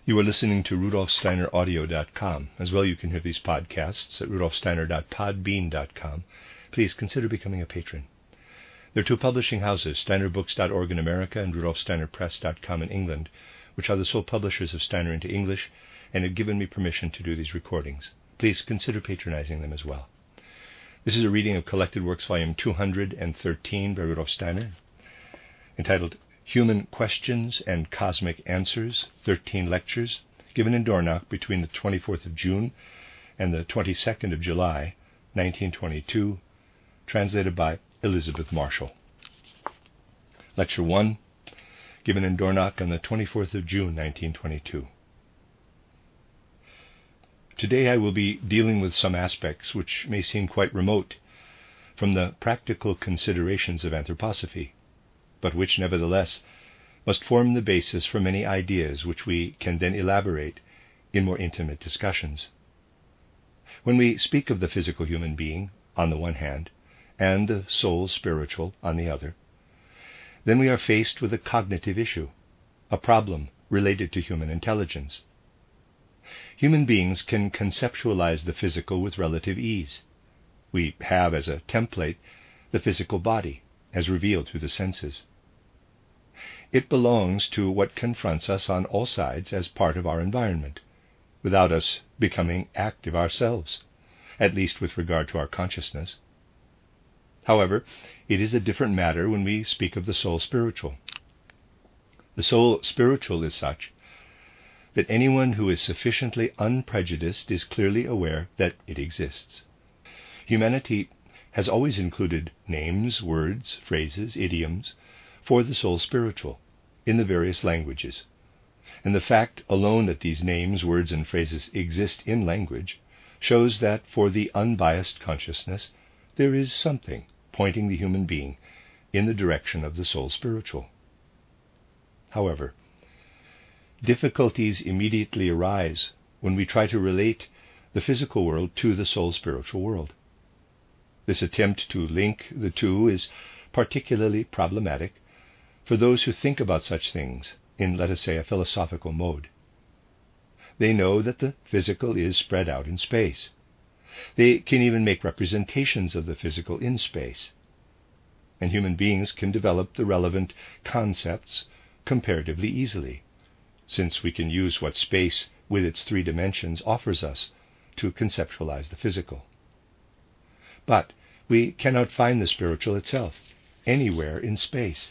You are listening to RudolfSteinerAudio.com. As well, you can hear these podcasts at RudolfSteiner.podbean.com. Please consider becoming a patron. There are two publishing houses, SteinerBooks.org in America and RudolfSteinerPress.com in England, which are the sole publishers of Steiner into English and have given me permission to do these recordings. Please consider patronizing them as well. This is a reading of Collected Works, Volume 213 by Rudolf Steiner, entitled Human Questions and Cosmic Answers, 13 lectures, given in Dornach between the 24th of June and the 22nd of July, 1922, translated by Elizabeth Marshall. Lecture 1, given in Dornach on the 24th of June, 1922. Today I will be dealing with some aspects which may seem quite remote from the practical considerations of anthroposophy, but which nevertheless must form the basis for many ideas which we can then elaborate in more intimate discussions. When we speak of the physical human being on the one hand and the soul spiritual on the other, then we are faced with a cognitive issue, a problem related to human intelligence. Human beings can conceptualize the physical with relative ease. We have as a template the physical body, as revealed through the senses. It belongs to what confronts us on all sides as part of our environment, without us becoming active ourselves, at least with regard to our consciousness. However, it is a different matter when we speak of the soul spiritual. The soul spiritual is such that anyone who is sufficiently unprejudiced is clearly aware that it exists. Humanity has always included names, words, phrases, idioms for the soul spiritual in the various languages, and the fact alone that these names, words, and phrases exist in language shows that for the unbiased consciousness there is something pointing the human being in the direction of the soul spiritual. However, difficulties immediately arise when we try to relate the physical world to the soul spiritual world. This attempt to link the two is particularly problematic for those who think about such things in, let us say, a philosophical mode. They know that the physical is spread out in space. They can even make representations of the physical in space. And human beings can develop the relevant concepts comparatively easily, since we can use what space with its three dimensions offers us to conceptualize the physical. But we cannot find the spiritual itself anywhere in space.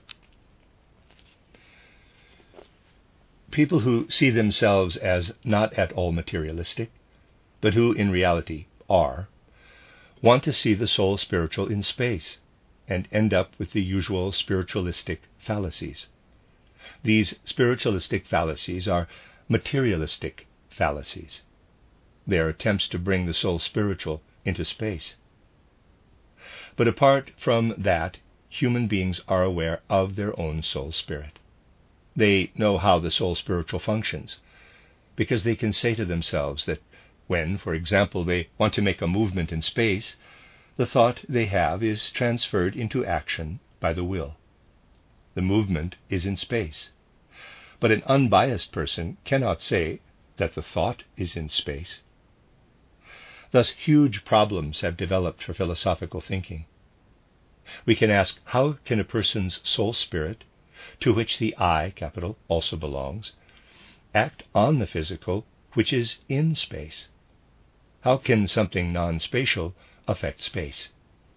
People who see themselves as not at all materialistic, but who in reality are, want to see the soul spiritual in space and end up with the usual spiritualistic fallacies. These spiritualistic fallacies are materialistic fallacies. They are attempts to bring the soul spiritual into space. But apart from that, human beings are aware of their own soul spirit. They know how the soul spiritual functions, because they can say to themselves that when, for example, they want to make a movement in space, the thought they have is transferred into action by the will. The movement is in space. But an unbiased person cannot say that the thought is in space. Thus, huge problems have developed for philosophical thinking. We can ask, how can a person's soul spirit, to which the I, capital, also belongs, act on the physical, which is in space? How can something non-spatial affect space?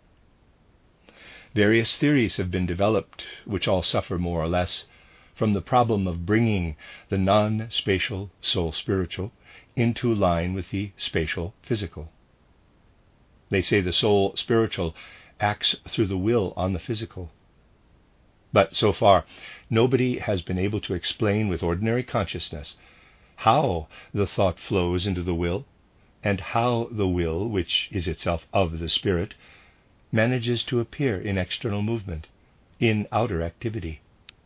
Various theories have been developed, which all suffer more or less from the problem of bringing the non-spatial soul spiritual into line with the spatial physical. They say the soul spiritual acts through the will on the physical. But so far, nobody has been able to explain with ordinary consciousness how the thought flows into the will, and how the will, which is itself of the spirit, manages to appear in external movement, in outer activity.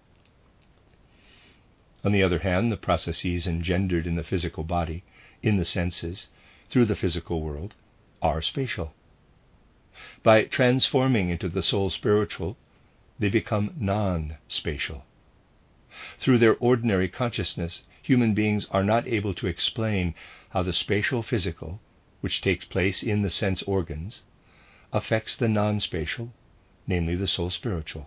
On the other hand, the processes engendered in the physical body, in the senses, through the physical world, are spatial. By transforming into the soul spiritual, they become non-spatial. Through their ordinary consciousness, human beings are not able to explain how the spatial physical, which takes place in the sense organs, affects the non-spatial, namely the soul spiritual.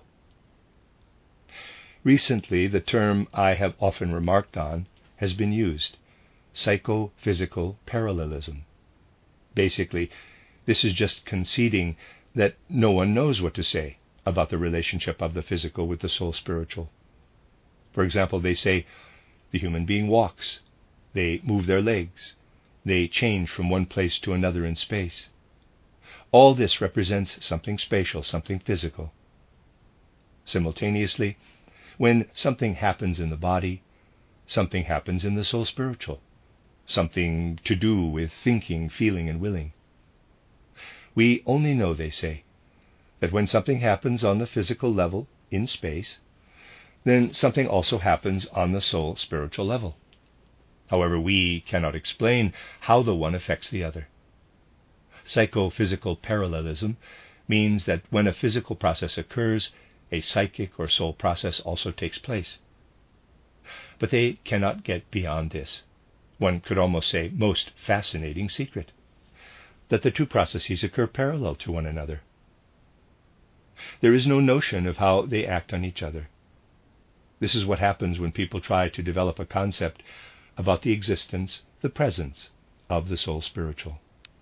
Recently, the term I have often remarked on has been used, psychophysical parallelism. Basically, this is just conceding that no one knows what to say about the relationship of the physical with the soul spiritual. For example, they say the human being walks, they move their legs, they change from one place to another in space. All this represents something spatial, something physical. Simultaneously, when something happens in the body, something happens in the soul spiritual, something to do with thinking, feeling, and willing. We only know, they say, that when something happens on the physical level in space, then something also happens on the soul spiritual level. However, we cannot explain how the one affects the other. Psychophysical parallelism means that when a physical process occurs, a psychic or soul process also takes place. But they cannot get beyond this, one could almost say most fascinating secret, that the two processes occur parallel to one another. There is no notion of how they act on each other. This is what happens when people try to develop a concept about the existence, the presence of the soul spiritual.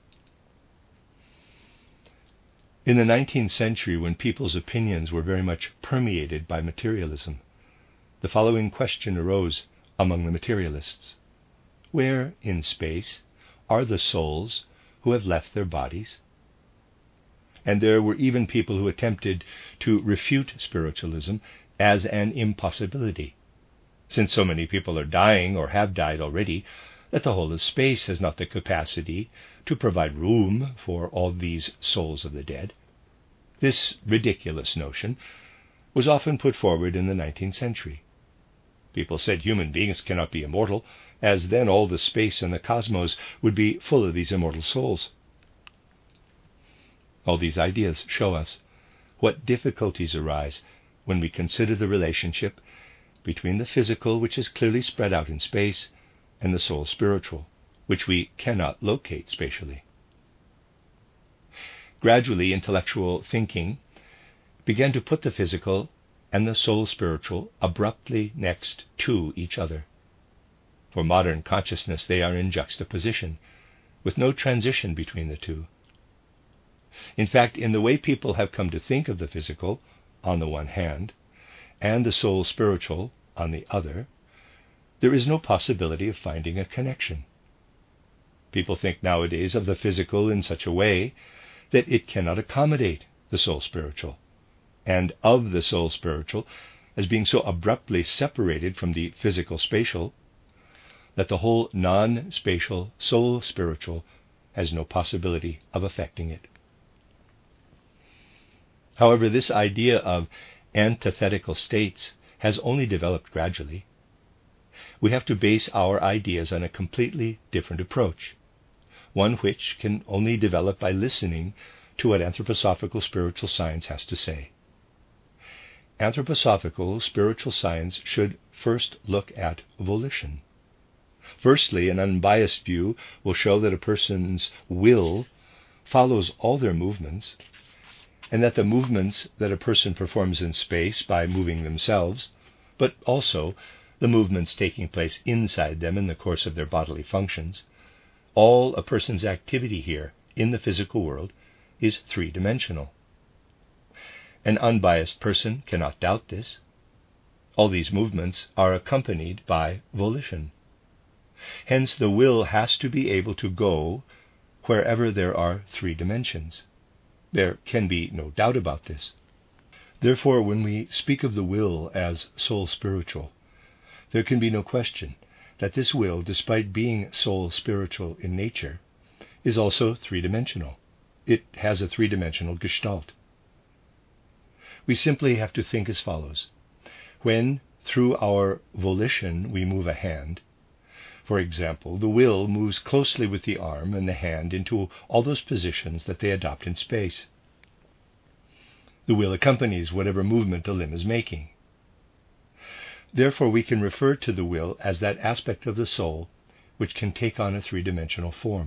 In the 19th century, when people's opinions were very much permeated by materialism, the following question arose among the materialists. Where in space are the souls who have left their bodies? And there were even people who attempted to refute spiritualism as an impossibility, since so many people are dying or have died already, that the whole of space has not the capacity to provide room for all these souls of the dead. This ridiculous notion was often put forward in the 19th century. People said human beings cannot be immortal, as then all the space in the cosmos would be full of these immortal souls. All these ideas show us what difficulties arise when we consider the relationship between the physical, which is clearly spread out in space, and the soul spiritual, which we cannot locate spatially. Gradually, intellectual thinking began to put the physical and the soul spiritual abruptly next to each other. For modern consciousness, they are in juxtaposition, with no transition between the two. In fact, in the way people have come to think of the physical, on the one hand, and the soul spiritual, on the other, there is no possibility of finding a connection. People think nowadays of the physical in such a way that it cannot accommodate the soul spiritual, and of the soul spiritual as being so abruptly separated from the physical spatial that the whole non-spatial soul spiritual has no possibility of affecting it. However, this idea of antithetical states has only developed gradually. We have to base our ideas on a completely different approach, one which can only develop by listening to what anthroposophical spiritual science has to say. Anthroposophical spiritual science should first look at volition. Firstly, an unbiased view will show that a person's will follows all their movements, and that the movements that a person performs in space by moving themselves, but also the movements taking place inside them in the course of their bodily functions, all a person's activity here in the physical world is three-dimensional. An unbiased person cannot doubt this. All these movements are accompanied by volition. Hence, the will has to be able to go wherever there are three dimensions. There can be no doubt about this. Therefore, when we speak of the will as soul spiritual, there can be no question that this will, despite being soul spiritual in nature, is also three-dimensional. It has a three-dimensional gestalt. We simply have to think as follows. When, through our volition, we move a hand, for example, the will moves closely with the arm and the hand into all those positions that they adopt in space. The will accompanies whatever movement a limb is making. Therefore, we can refer to the will as that aspect of the soul which can take on a three-dimensional form.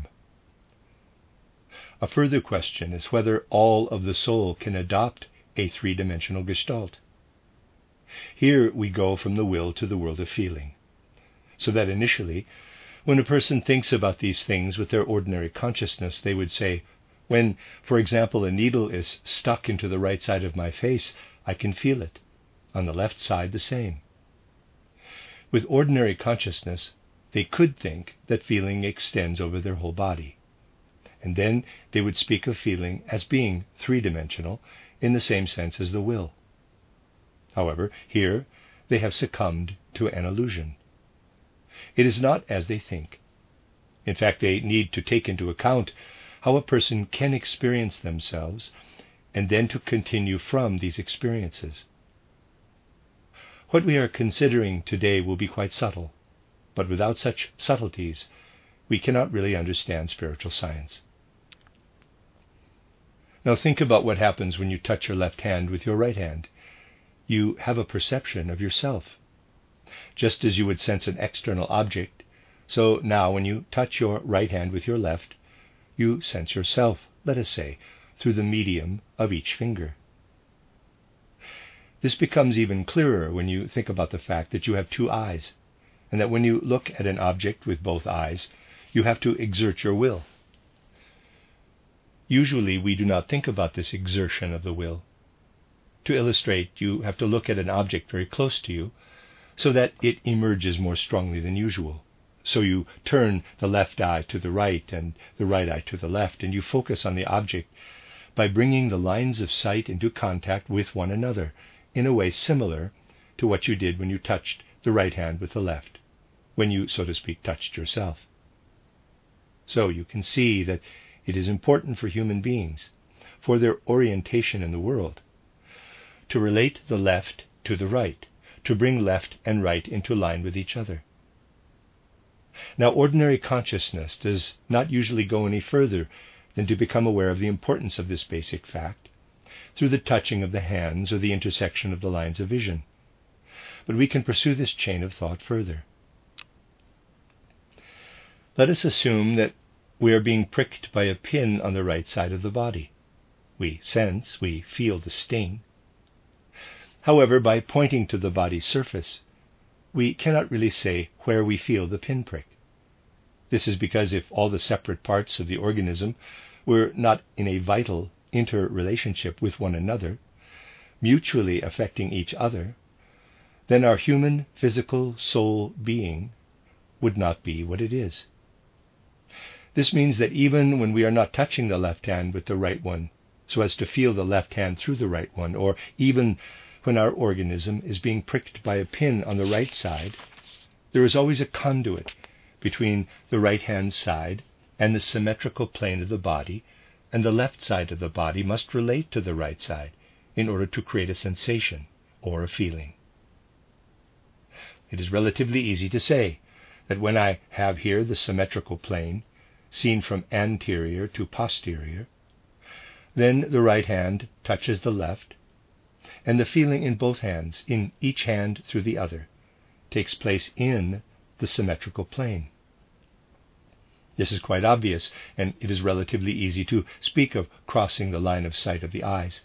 A further question is whether all of the soul can adopt a three-dimensional gestalt. Here we go from the will to the world of feeling, so that initially, when a person thinks about these things with their ordinary consciousness, they would say, when, for example, a needle is stuck into the right side of my face, I can feel it. On the left side, the same. With ordinary consciousness, they could think that feeling extends over their whole body. And then they would speak of feeling as being three-dimensional in the same sense as the will. However, here they have succumbed to an illusion. It is not as they think. In fact, they need to take into account how a person can experience themselves and then to continue from these experiences. What we are considering today will be quite subtle, but without such subtleties, we cannot really understand spiritual science. Now think about what happens when you touch your left hand with your right hand. You have a perception of yourself. Just as you would sense an external object, so now when you touch your right hand with your left, you sense yourself, let us say, through the medium of each finger. This becomes even clearer when you think about the fact that you have two eyes, and that when you look at an object with both eyes, you have to exert your will. Usually we do not think about this exertion of the will. To illustrate, you have to look at an object very close to you so that it emerges more strongly than usual. So you turn the left eye to the right and the right eye to the left, and you focus on the object by bringing the lines of sight into contact with one another in a way similar to what you did when you touched the right hand with the left, when you, so to speak, touched yourself. So you can see that it is important for human beings, for their orientation in the world, to relate the left to the right, to bring left and right into line with each other. Now, ordinary consciousness does not usually go any further than to become aware of the importance of this basic fact through the touching of the hands or the intersection of the lines of vision. But we can pursue this chain of thought further. Let us assume that we are being pricked by a pin on the right side of the body. We sense, we feel the sting. However, by pointing to the body's surface, we cannot really say where we feel the pinprick. This is because if all the separate parts of the organism were not in a vital interrelationship with one another, mutually affecting each other, then our human physical soul being would not be what it is. This means that even when we are not touching the left hand with the right one, so as to feel the left hand through the right one, or even when our organism is being pricked by a pin on the right side, there is always a conduit between the right hand side and the symmetrical plane of the body, and the left side of the body must relate to the right side in order to create a sensation or a feeling. It is relatively easy to say that when I have here the symmetrical plane seen from anterior to posterior, then the right hand touches the left, and the feeling in both hands, in each hand through the other, takes place in the symmetrical plane. This is quite obvious, and it is relatively easy to speak of crossing the line of sight of the eyes.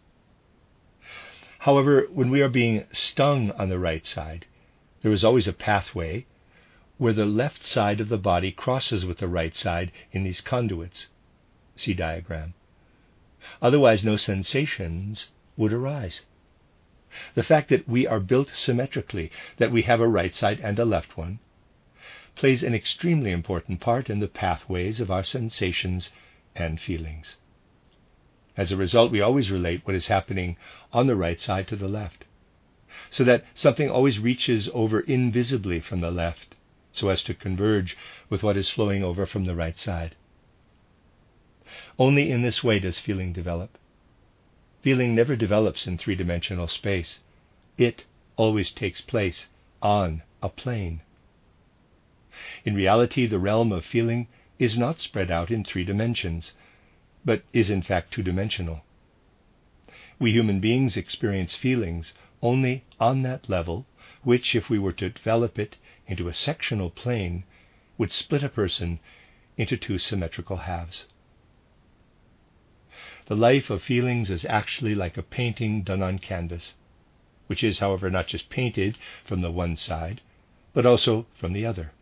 However, when we are being stung on the right side, there is always a pathway where the left side of the body crosses with the right side in these conduits. See diagram. Otherwise, no sensations would arise. The fact that we are built symmetrically, that we have a right side and a left one, plays an extremely important part in the pathways of our sensations and feelings. As a result, we always relate what is happening on the right side to the left, so that something always reaches over invisibly from the left, so as to converge with what is flowing over from the right side. Only in this way does feeling develop. Feeling never develops in three-dimensional space. It always takes place on a plane. In reality, the realm of feeling is not spread out in 3 dimensions, but is in fact 2-dimensional. We human beings experience feelings only on that level which, if we were to develop it into a sectional plane, would split a person into two symmetrical halves. The life of feelings is actually like a painting done on canvas, which is, however, not just painted from the one side, but also from the other.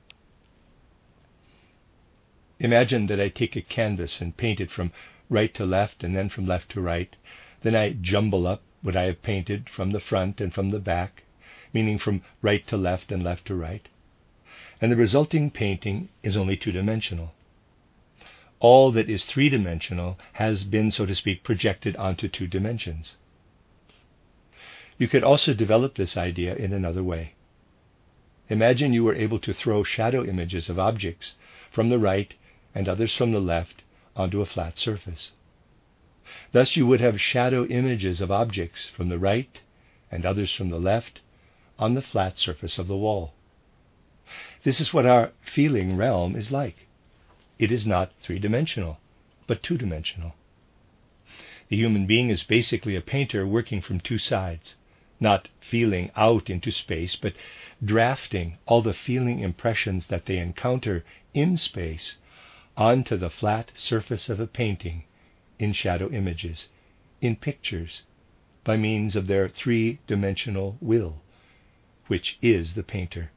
Imagine that I take a canvas and paint it from right to left and then from left to right. Then I jumble up what I have painted from the front and from the back, meaning from right to left and left to right. And the resulting painting is only two-dimensional. All that is three-dimensional has been, so to speak, projected onto two dimensions. You could also develop this idea in another way. Imagine you were able to throw shadow images of objects from the right and others from the left onto a flat surface. Thus you would have shadow images of objects from the right and others from the left on the flat surface of the wall. This is what our feeling realm is like. It is not three-dimensional, but two-dimensional. The human being is basically a painter working from two sides, not feeling out into space, but drafting all the feeling impressions that they encounter in space onto the flat surface of a painting in shadow images, in pictures, by means of their three-dimensional will, which is the painter.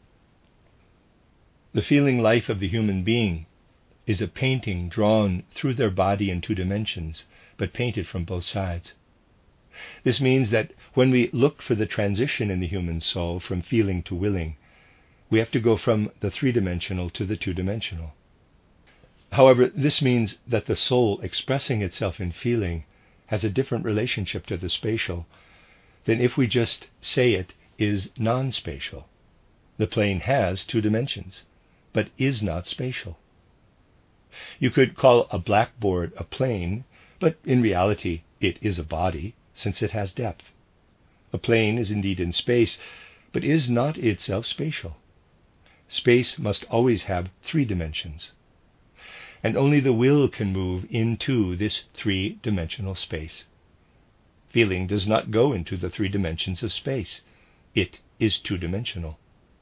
The feeling life of the human being is a painting drawn through their body in two dimensions, but painted from both sides. This means that when we look for the transition in the human soul from feeling to willing, we have to go from the three-dimensional to the two-dimensional. However, this means that the soul expressing itself in feeling has a different relationship to the spatial than if we just say it is non-spatial. The plane has two dimensions, but is not spatial. You could call a blackboard a plane, but in reality it is a body, since it has depth. A plane is indeed in space, but is not itself spatial. Space must always have three dimensions, and only the will can move into this three-dimensional space. Feeling does not go into the three dimensions of space. It is two-dimensional.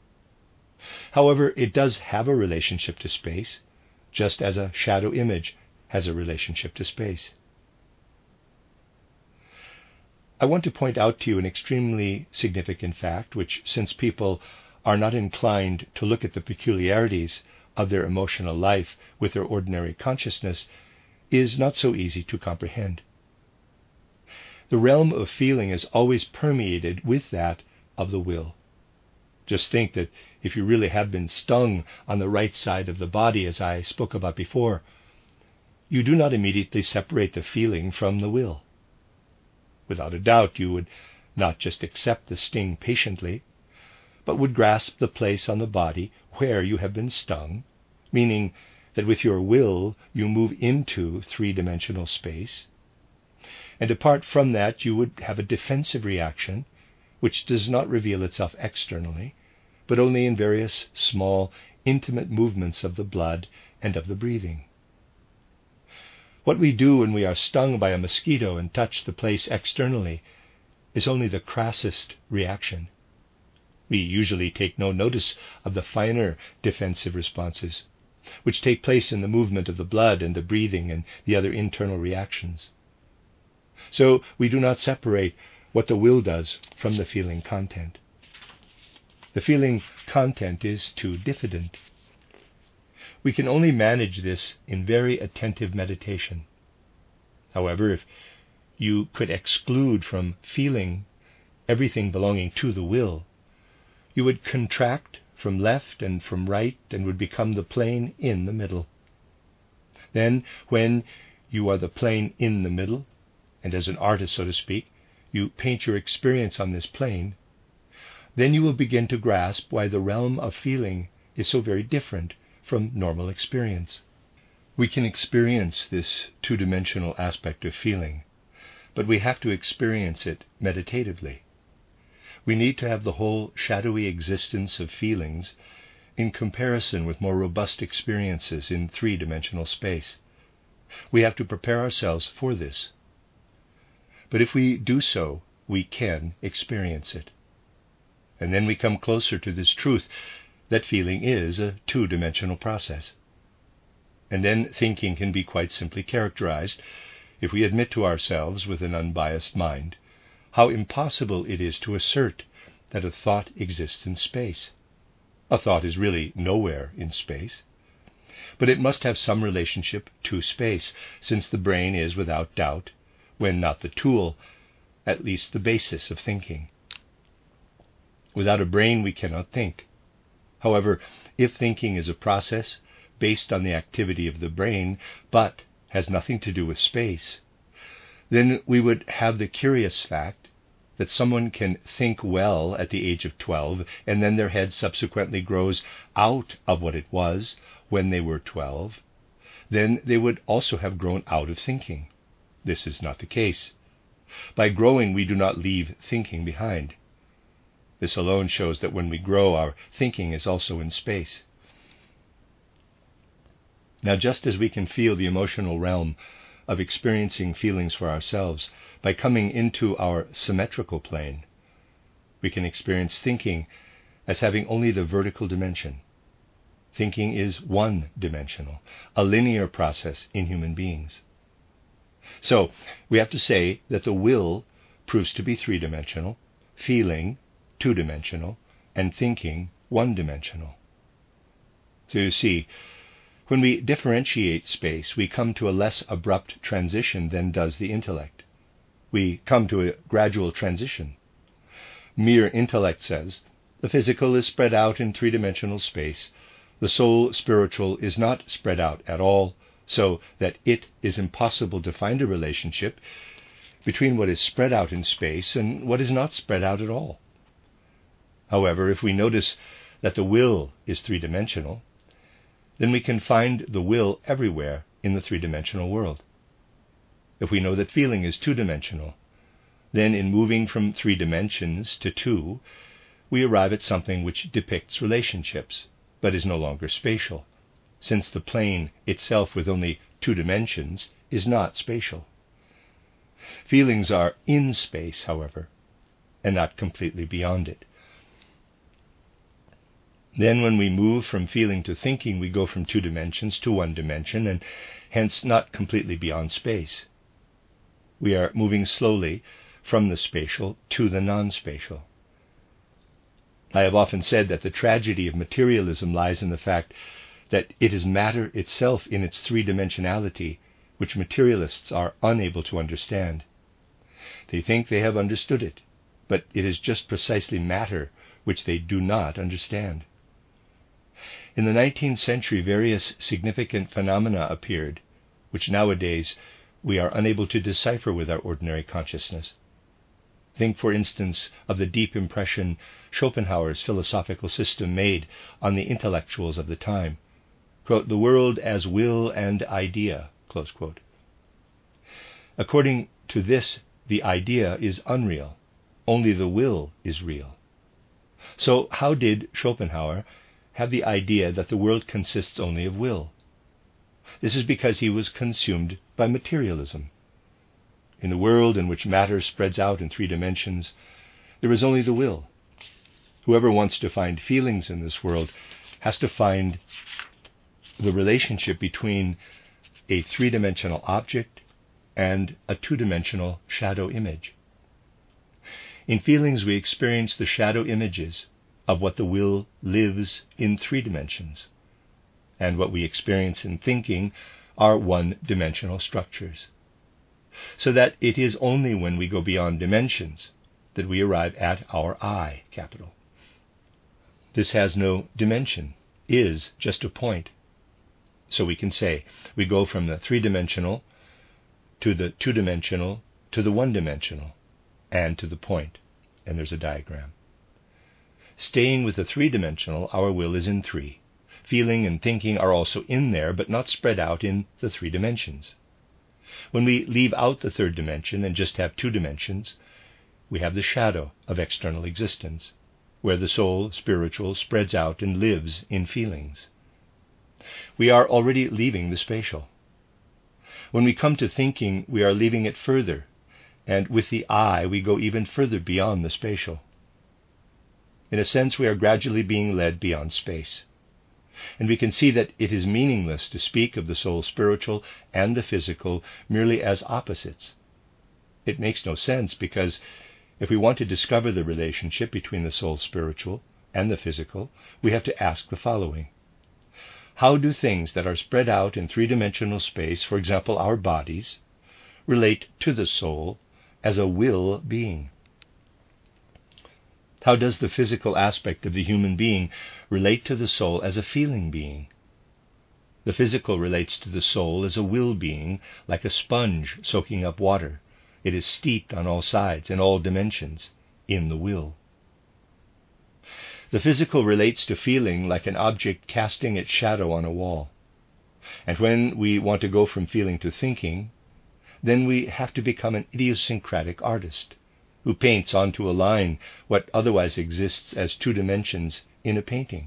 However, it does have a relationship to space, just as a shadow image has a relationship to space. I want to point out to you an extremely significant fact, which, since people are not inclined to look at the peculiarities of their emotional life with their ordinary consciousness, is not so easy to comprehend. The realm of feeling is always permeated with that of the will. Just think that if you really have been stung on the right side of the body, as I spoke about before, you do not immediately separate the feeling from the will. Without a doubt, you would not just accept the sting patiently, but would grasp the place on the body where you have been stung, meaning that with your will you move into three-dimensional space. And apart from that, you would have a defensive reaction, which does not reveal itself externally, but only in various small, intimate movements of the blood and of the breathing. What we do when we are stung by a mosquito and touch the place externally is only the crassest reaction. We usually take no notice of the finer defensive responses, which take place in the movement of the blood and the breathing and the other internal reactions. So we do not separate what the will does from the feeling content. The feeling content is too diffident. We can only manage this in very attentive meditation. However, if you could exclude from feeling everything belonging to the will, you would contract from left and from right and would become the plane in the middle. Then, when you are the plane in the middle, and as an artist, so to speak, you paint your experience on this plane, then you will begin to grasp why the realm of feeling is so very different from normal experience. We can experience this two-dimensional aspect of feeling, but we have to experience it meditatively. We need to have the whole shadowy existence of feelings in comparison with more robust experiences in three-dimensional space. We have to prepare ourselves for this. But if we do so, we can experience it. And then we come closer to this truth that feeling is a two-dimensional process. And then thinking can be quite simply characterized, if we admit to ourselves with an unbiased mind, how impossible it is to assert that a thought exists in space. A thought is really nowhere in space, but it must have some relationship to space, since the brain is, without doubt, when not the tool, at least the basis of thinking. Without a brain we cannot think. However, if thinking is a process based on the activity of the brain, but has nothing to do with space, then we would have the curious fact that someone can think well at the age of 12, and then their head subsequently grows out of what it was when they were 12, then they would also have grown out of thinking. This is not the case. By growing, we do not leave thinking behind. This alone shows that when we grow, our thinking is also in space. Now, just as we can feel the emotional realm of experiencing feelings for ourselves by coming into our symmetrical plane, we can experience thinking as having only the vertical dimension. Thinking is one-dimensional, a linear process in human beings. So, we have to say that the will proves to be three-dimensional, feeling two-dimensional, and thinking one-dimensional. So you see, when we differentiate space, we come to a less abrupt transition than does the intellect. We come to a gradual transition. Mere intellect says, the physical is spread out in three-dimensional space, the soul spiritual is not spread out at all, so that it is impossible to find a relationship between what is spread out in space and what is not spread out at all. However, if we notice that the will is three-dimensional, then we can find the will everywhere in the three-dimensional world. If we know that feeling is two-dimensional, then in moving from 3 dimensions to 2, we arrive at something which depicts relationships, but is no longer spatial, since the plane itself with only 2 dimensions is not spatial. Feelings are in space, however, and not completely beyond it. Then when we move from feeling to thinking, we go from 2 dimensions to 1 dimension, and hence not completely beyond space. We are moving slowly from the spatial to the non-spatial. I have often said that the tragedy of materialism lies in the fact that it is matter itself in its 3-dimensionality which materialists are unable to understand. They think they have understood it, but it is just precisely matter which they do not understand. In the 19th century, various significant phenomena appeared, which nowadays we are unable to decipher with our ordinary consciousness. Think, for instance, of the deep impression Schopenhauer's philosophical system made on the intellectuals of the time. Quote, "The world as will and idea," close quote. According to this, the idea is unreal. Only the will is real. So how did Schopenhauer have the idea that the world consists only of will? This is because he was consumed by materialism. In a world in which matter spreads out in 3 dimensions, there is only the will. Whoever wants to find feelings in this world has to find the relationship between a 3-dimensional object and a 2-dimensional shadow image. In feelings, we experience the shadow images of what the will lives in 3 dimensions, and what we experience in thinking are 1-dimensional structures. So that it is only when we go beyond dimensions that we arrive at our I, capital. This has no dimension, is just a point. So we can say we go from the 3-dimensional to the 2-dimensional to the 1-dimensional and to the point. And there's a diagram. Staying with the 3-dimensional, our will is in 3. Feeling and thinking are also in there, but not spread out in the 3 dimensions. When we leave out the 3rd dimension and just have 2 dimensions, we have the shadow of external existence, where the soul, spiritual, spreads out and lives in feelings. We are already leaving the spatial. When we come to thinking, we are leaving it further, and with the I we go even further beyond the spatial. In a sense, we are gradually being led beyond space. And we can see that it is meaningless to speak of the soul spiritual and the physical merely as opposites. It makes no sense, because if we want to discover the relationship between the soul spiritual and the physical, we have to ask the following. How do things that are spread out in three-dimensional space, for example our bodies, relate to the soul as a will being? How does the physical aspect of the human being relate to the soul as a feeling being? The physical relates to the soul as a will being, like a sponge soaking up water. It is steeped on all sides, in all dimensions, in the will. The physical relates to feeling like an object casting its shadow on a wall. And when we want to go from feeling to thinking, then we have to become an idiosyncratic artist who paints onto a line what otherwise exists as two dimensions in a painting.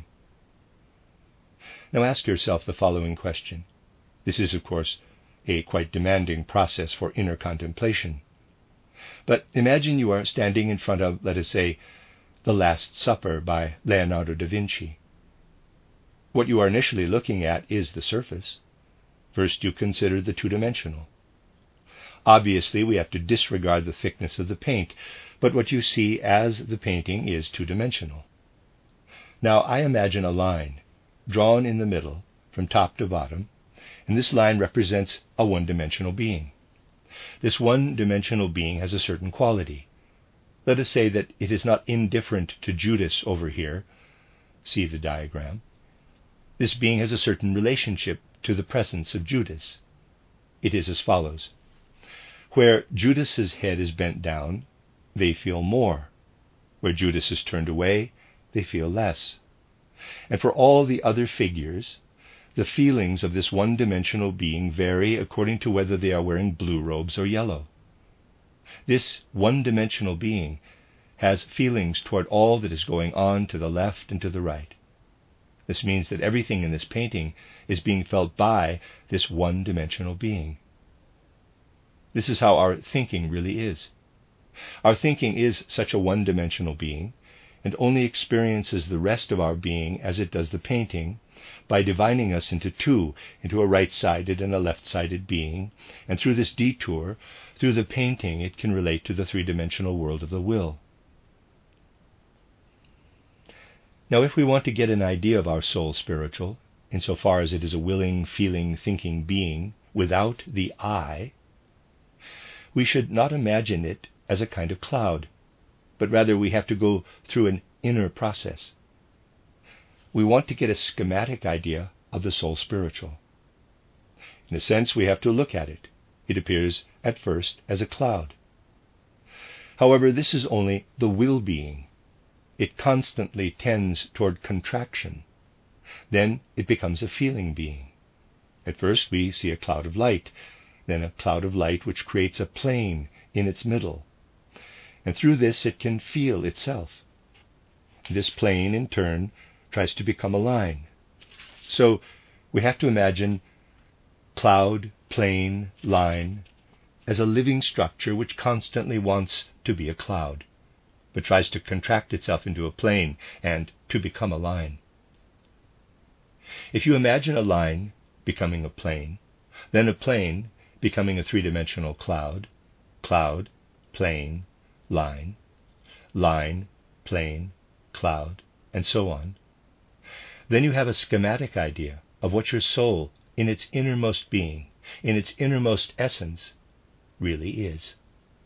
Now ask yourself the following question. This is, of course, a quite demanding process for inner contemplation. But imagine you are standing in front of, let us say, The Last Supper by Leonardo da Vinci. What you are initially looking at is the surface. First you consider the two-dimensional. Obviously, we have to disregard the thickness of the paint, but what you see as the painting is two-dimensional. Now, I imagine a line drawn in the middle from top to bottom, and this line represents a one-dimensional being. This one-dimensional being has a certain quality. Let us say that it is not indifferent to Judas over here. See the diagram. This being has a certain relationship to the presence of Judas. It is as follows. Where Judas's head is bent down, they feel more. Where Judas is turned away, they feel less. And for all the other figures, the feelings of this one-dimensional being vary according to whether they are wearing blue robes or yellow. This one-dimensional being has feelings toward all that is going on to the left and to the right. This means that everything in this painting is being felt by this one-dimensional being. This is how our thinking really is. Our thinking is such a one-dimensional being, and only experiences the rest of our being as it does the painting, by dividing us into two, into a right-sided and a left-sided being, and through this detour, through the painting, it can relate to the three-dimensional world of the will. Now, if we want to get an idea of our soul spiritual, insofar as it is a willing, feeling, thinking being, without the I, we should not imagine it as a kind of cloud, but rather we have to go through an inner process. We want to get a schematic idea of the soul spiritual. In a sense, we have to look at it. It appears at first as a cloud. However, this is only the will being. It constantly tends toward contraction. Then it becomes a feeling being. At first we see a cloud of light, then a cloud of light which creates a plane in its middle. And through this it can feel itself. This plane, in turn, tries to become a line. So we have to imagine cloud, plane, line as a living structure which constantly wants to be a cloud, but tries to contract itself into a plane and to become a line. If you imagine a line becoming a plane, then a plane becoming a three-dimensional cloud, cloud, plane, line, line, plane, cloud, and so on, then you have a schematic idea of what your soul, in its innermost being, in its innermost essence, really is.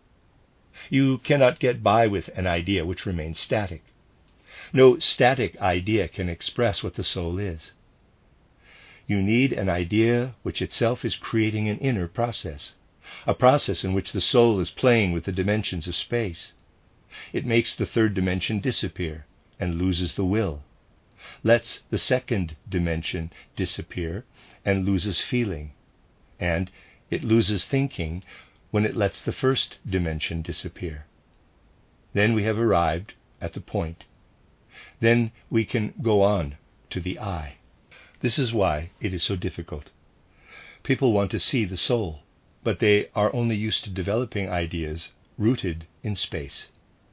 You cannot get by with an idea which remains static. No static idea can express what the soul is. You need an idea which itself is creating an inner process, a process in which the soul is playing with the dimensions of space. It makes the third dimension disappear and loses the will, lets the second dimension disappear and loses feeling, and it loses thinking when it lets the first dimension disappear. Then we have arrived at the point. Then we can go on to the I. This is why it is so difficult. People want to see the soul, but they are only used to developing ideas rooted in space.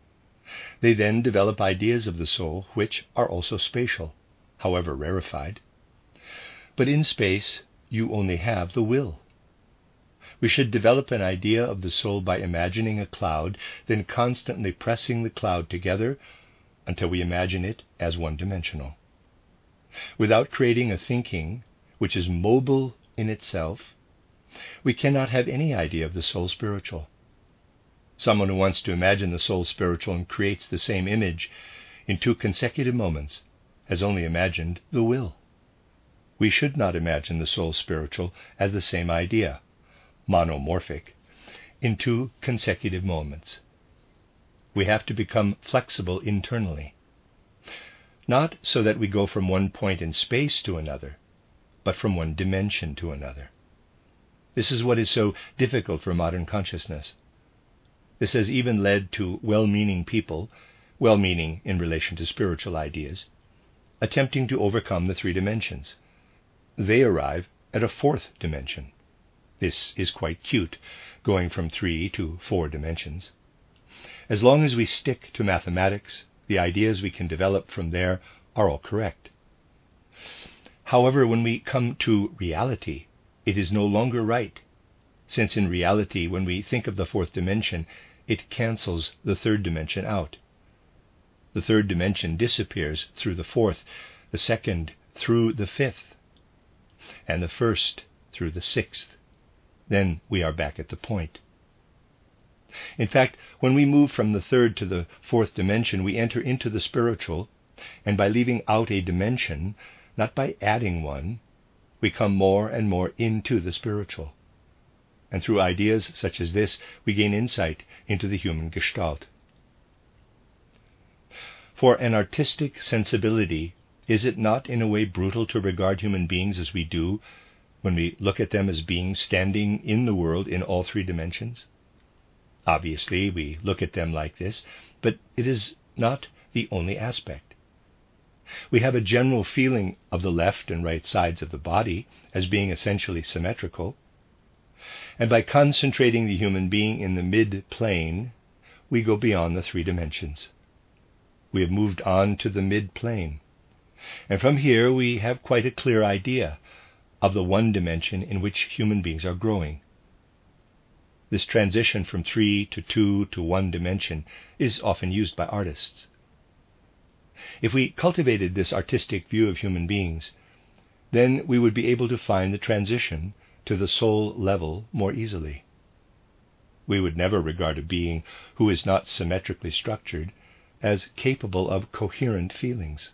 They then develop ideas of the soul which are also spatial, however rarefied. But in space, you only have the will. We should develop an idea of the soul by imagining a cloud, then constantly pressing the cloud together until we imagine it as one-dimensional. Without creating a thinking which is mobile in itself, we cannot have any idea of the soul spiritual. Someone who wants to imagine the soul spiritual and creates the same image in 2 consecutive moments has only imagined the will. We should not imagine the soul spiritual as the same idea, monomorphic, in 2 consecutive moments. We have to become flexible internally, not so that we go from one point in space to another, but from one dimension to another. This is what is so difficult for modern consciousness. This has even led to well-meaning people, well-meaning in relation to spiritual ideas, attempting to overcome the 3 dimensions. They arrive at a 4th dimension. This is quite cute, going from 3 to 4 dimensions. As long as we stick to mathematics, the ideas we can develop from there are all correct. However, when we come to reality, it is no longer right, since in reality, when we think of the 4th dimension, it cancels the 3rd dimension out. The 3rd dimension disappears through the 4th, the 2nd through the 5th, and the 1st through the 6th. Then we are back at the point. In fact, when we move from the 3rd to the 4th dimension, we enter into the spiritual, and by leaving out a dimension, not by adding one, we come more and more into the spiritual. And through ideas such as this, we gain insight into the human gestalt. For an artistic sensibility, is it not in a way brutal to regard human beings as we do when we look at them as beings standing in the world in all 3 dimensions? Obviously, we look at them like this, but it is not the only aspect. We have a general feeling of the left and right sides of the body as being essentially symmetrical, and by concentrating the human being in the mid-plane, we go beyond the 3 dimensions. We have moved on to the mid-plane, and from here we have quite a clear idea of the 1 dimension in which human beings are growing. This transition from 3 to 2 to 1 dimension is often used by artists. If we cultivated this artistic view of human beings, then we would be able to find the transition to the soul level more easily. We would never regard a being who is not symmetrically structured as capable of coherent feelings.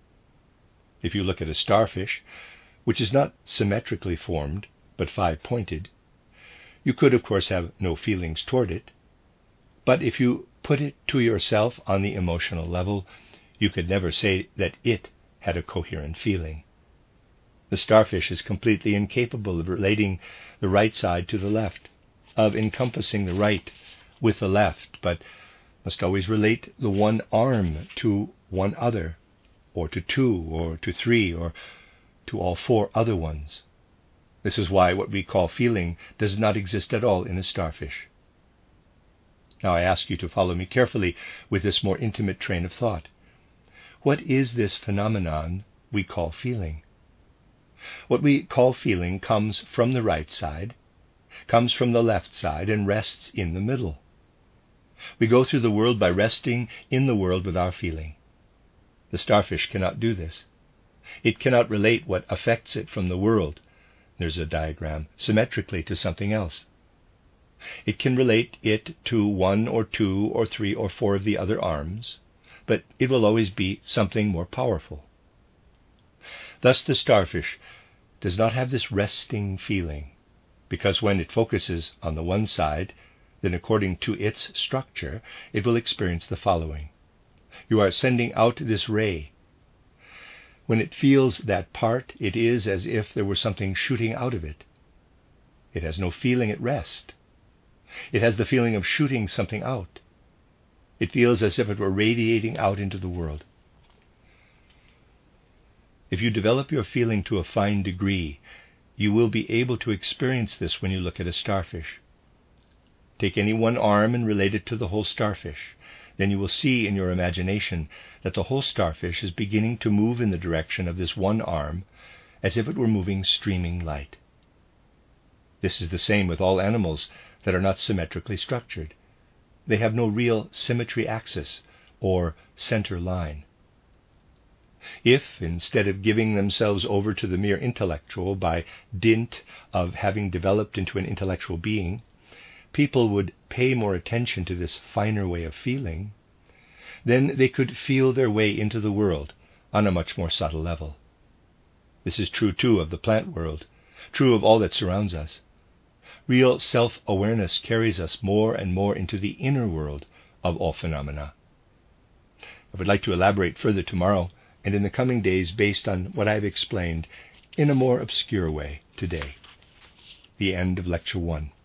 If you look at a starfish, which is not symmetrically formed, but 5-pointed, you could, of course, have no feelings toward it, but if you put it to yourself on the emotional level, you could never say that it had a coherent feeling. The starfish is completely incapable of relating the right side to the left, of encompassing the right with the left, but must always relate the one arm to one other, or to 2, or to 3, or to all 4 other ones. This is why what we call feeling does not exist at all in a starfish. Now I ask you to follow me carefully with this more intimate train of thought. What is this phenomenon we call feeling? What we call feeling comes from the right side, comes from the left side, and rests in the middle. We go through the world by resting in the world with our feeling. The starfish cannot do this. It cannot relate what affects it from the world, there's a diagram, symmetrically to something else. It can relate it to 1 or 2 or 3 or 4 of the other arms, but it will always be something more powerful. Thus the starfish does not have this resting feeling, because when it focuses on the one side, then according to its structure, it will experience the following. You are sending out this ray. When it feels that part, it is as if there were something shooting out of it. It has no feeling at rest. It has the feeling of shooting something out. It feels as if it were radiating out into the world. If you develop your feeling to a fine degree, you will be able to experience this when you look at a starfish. Take any one arm and relate it to the whole starfish. then you will see in your imagination that the whole starfish is beginning to move in the direction of this one arm, as if it were moving streaming light. This is the same with all animals that are not symmetrically structured. They have no real symmetry axis or center line. If, instead of giving themselves over to the mere intellectual by dint of having developed into an intellectual being, people would pay more attention to this finer way of feeling, then they could feel their way into the world on a much more subtle level. This is true, too, of the plant world, true of all that surrounds us. Real self-awareness carries us more and more into the inner world of all phenomena. I would like to elaborate further tomorrow and in the coming days based on what I have explained in a more obscure way today. The end of Lecture 1.